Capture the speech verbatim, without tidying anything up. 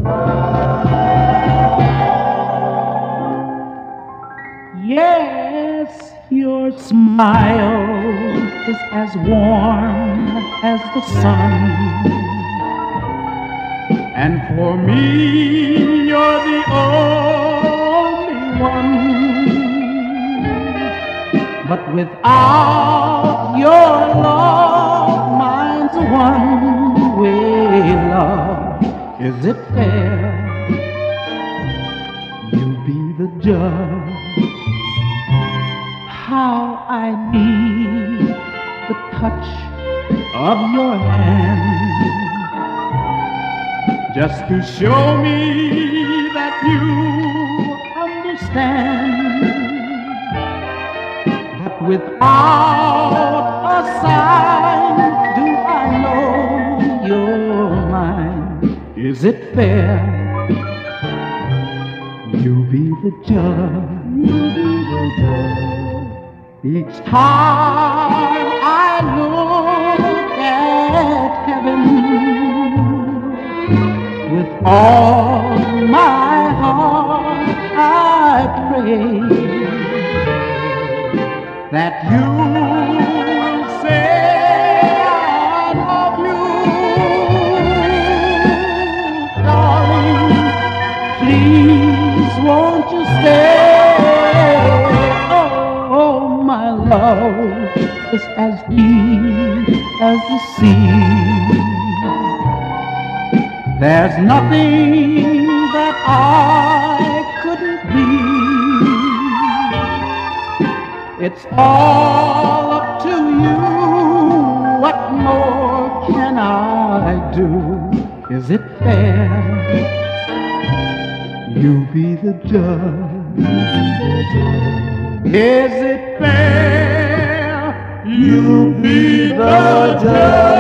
Yes, your smile is as warm as the sun, and for me you're the only one. But without your love, mine's a one-way love. Is it fair? You be the judge. How I need the touch of your hand, just to show me that you understand. But without a sign, do I know you're mine? Is it fair? You be the judge. You be the judge. Each time I look at heaven, with all my heart I pray that you will say I love you. Darling, please won't you stay? My love is as deep as the sea. There's nothing that I couldn't be. It's all up to you. What more can I do? Is it fair? You be the judge. Is it fair? You be the judge.